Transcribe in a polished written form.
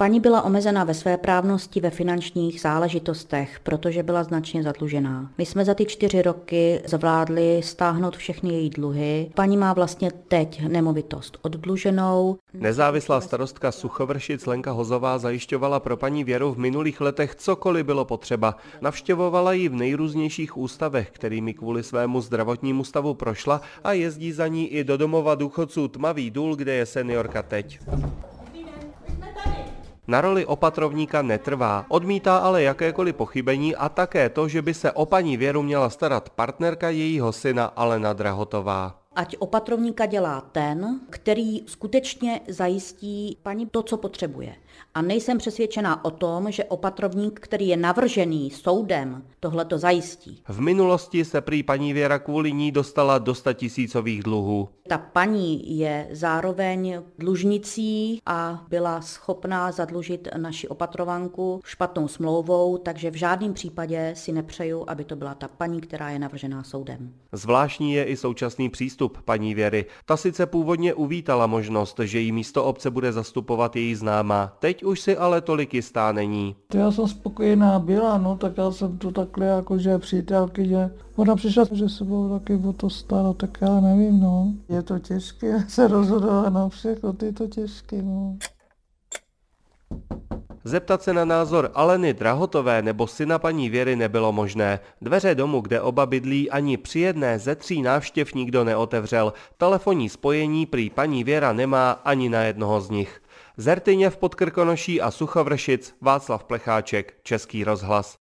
Paní byla omezená ve svéprávnosti ve finančních záležitostech, protože byla značně zadlužená. My jsme za ty 4 roky zvládli stáhnout všechny její dluhy. Paní má vlastně teď nemovitost oddluženou. Nezávislá starostka Suchovršic Lenka Hozová zajišťovala pro paní Věru v minulých letech cokoliv bylo potřeba. Navštěvovala ji v nejrůznějších ústavech, kterými kvůli svému zdravotnímu stavu prošla, a jezdí za ní i do domova důchodců Tmavý důl, kde je seniorka teď. Na roli opatrovníka netrvá, odmítá ale jakékoliv pochybení a také to, že by se o paní Věru měla starat partnerka jejího syna Alena Drahotová. Ať opatrovníka dělá ten, který skutečně zajistí paní to, co potřebuje. A nejsem přesvědčená o tom, že opatrovník, který je navržený soudem, tohle to zajistí. V minulosti se prý paní Věra kvůli ní dostala do 100 000 dluhů. Ta paní je zároveň dlužnicí a byla schopná zadlužit naši opatrovanku špatnou smlouvou, takže v žádném případě si nepřeju, aby to byla ta paní, která je navržená soudem. Zvláštní je i současný přístup paní Věry. Ta sice původně uvítala možnost, že jí místo obce bude zastupovat její známá. Teď už si ale tolik jistá není. Já jsem spokojená byla, no tak já jsem to takhle jakože přítelky, že ona přišla, že se budou taky o to starat, tak já nevím, no. Je to těžké se rozhodovat na všechno, je to těžké, no. Zeptat se na názor Aleny Drahotové nebo syna paní Věry nebylo možné. Dveře domu, kde oba bydlí, ani při jedné ze 3 návštěv nikdo neotevřel. Telefonní spojení prý paní Věra nemá ani na jednoho z nich. Z Ertyně v Podkrkonoší a Suchovršic Václav Plecháček, Český rozhlas.